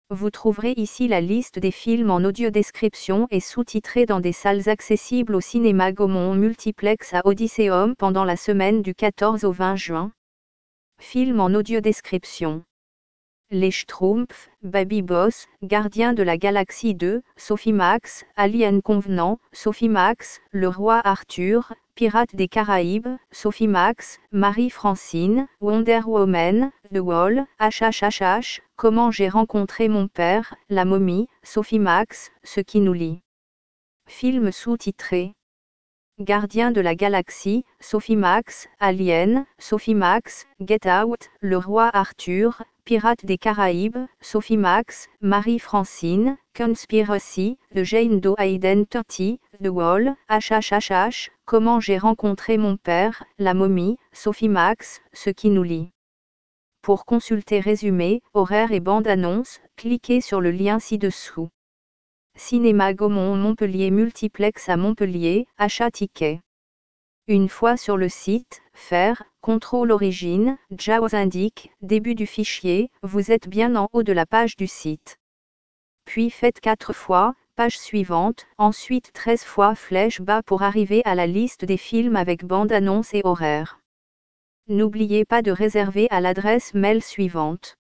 Vous trouverez ici la liste des films en audio-description et sous-titrés dans des salles accessibles au cinéma Gaumont Multiplex à Odysseum pendant la semaine du 14 au 20 juin. Film en audio-description. Les Schtroumpfs, Baby Boss, Gardien de la Galaxie 2, Sophie Max, Alien Covenant, Sophie Max, Le Roi Arthur, Pirates des Caraïbes, Sophie Max, Marie-Francine, Wonder Woman, The Wall, HHHH, Comment j'ai rencontré mon père, La Momie, Sophie Max, Ce qui nous lie. Film sous-titré. Gardien de la Galaxie, Sophie Max, Alien, Sophie Max, Get Out, Le Roi Arthur, Pirates des Caraïbes, Sophie Max, Marie-Francine, Conspiracy, The Jane Doe Identity, The Wall, HHHH, Comment j'ai rencontré mon père, La Momie, Sophie Max, Ce qui nous lie. Pour consulter résumé, horaire et bande-annonce, cliquez sur le lien ci-dessous. Cinéma Gaumont Montpellier Multiplex à Montpellier, achat ticket. Une fois sur le site, faire, contrôle origine, JAWS indique, début du fichier, vous êtes bien en haut de la page du site. Puis faites 4 fois, page suivante, ensuite 13 fois flèche bas pour arriver à la liste des films avec bande-annonce et horaire. N'oubliez pas de réserver à l'adresse mail suivante.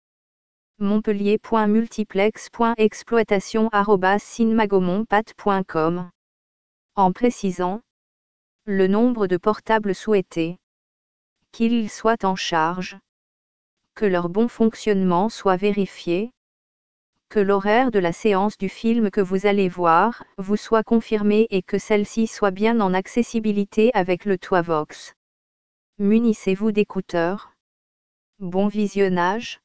montpellier.multiplex.exploitation@cinemagaumont.com. En précisant le nombre de portables souhaités, qu'ils soient en charge, que leur bon fonctionnement soit vérifié, que l'horaire de la séance du film que vous allez voir vous soit confirmé et que celle-ci soit bien en accessibilité avec le Toivox. Munissez-vous d'écouteurs. Bon visionnage.